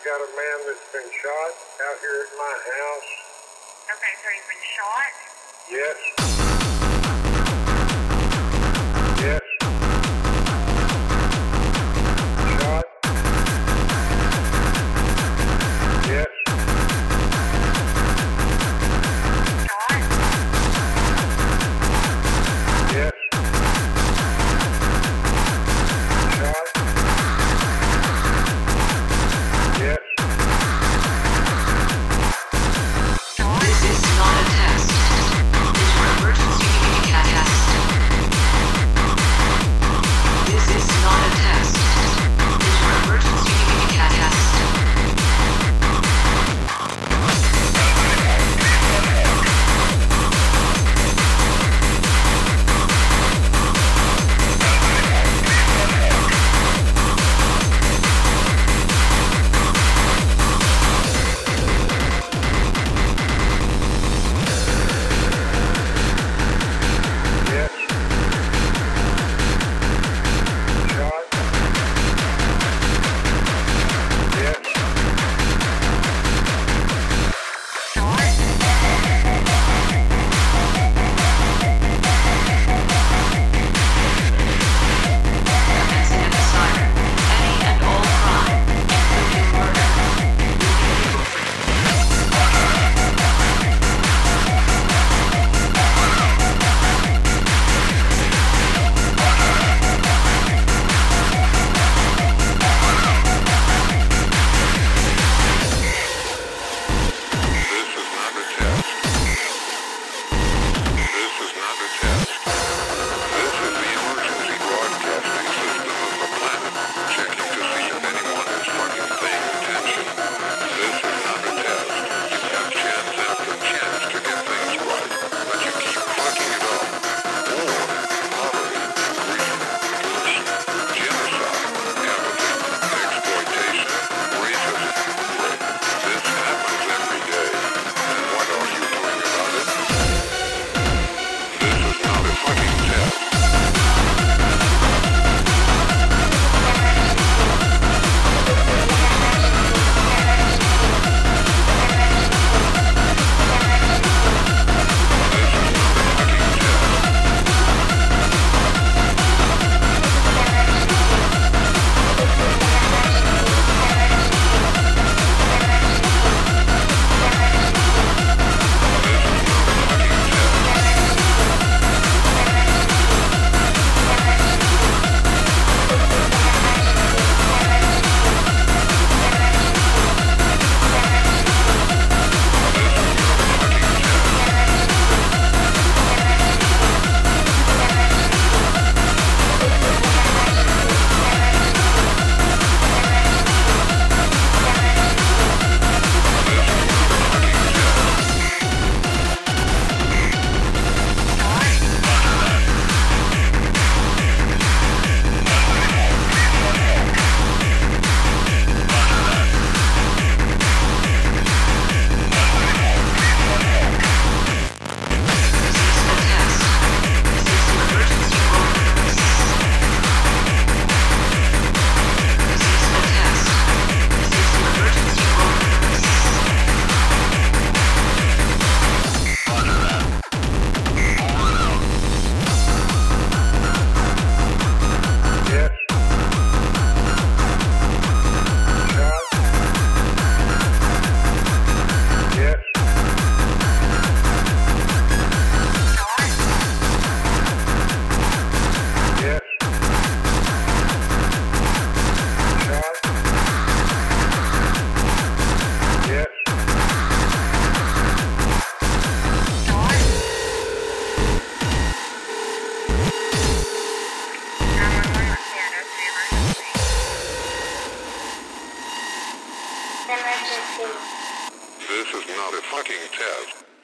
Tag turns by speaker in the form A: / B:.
A: got a man that's been shot out here at my house.
B: Okay, so he's been shot?
A: Yes. Yes. Shot. Yes.
B: Shot?
A: Yes. Shot. Yes.
C: This is not a test. This is an emergency test. This is not a test. This is an emergency test.
A: Yes. Shot. Yes.
C: Commencing at the siren. Any and all crime, including murder, will be legal.
D: This is not a test. This is not a test. This is the emergency broadcasting system of the planet, checking to see if anyone is fucking paying attention. This is not a test. You have chance after chance to get things right, but you keep fucking it up. War, poverty, greed, pollution, genocide, apathy, exploitation, racism, rape. This happens every day. And what are you doing about it? This is not a fucking test.
A: Yes. Shot. Yes. Yes. Shot. Yes.
B: Emergency.
D: This is not a fucking test.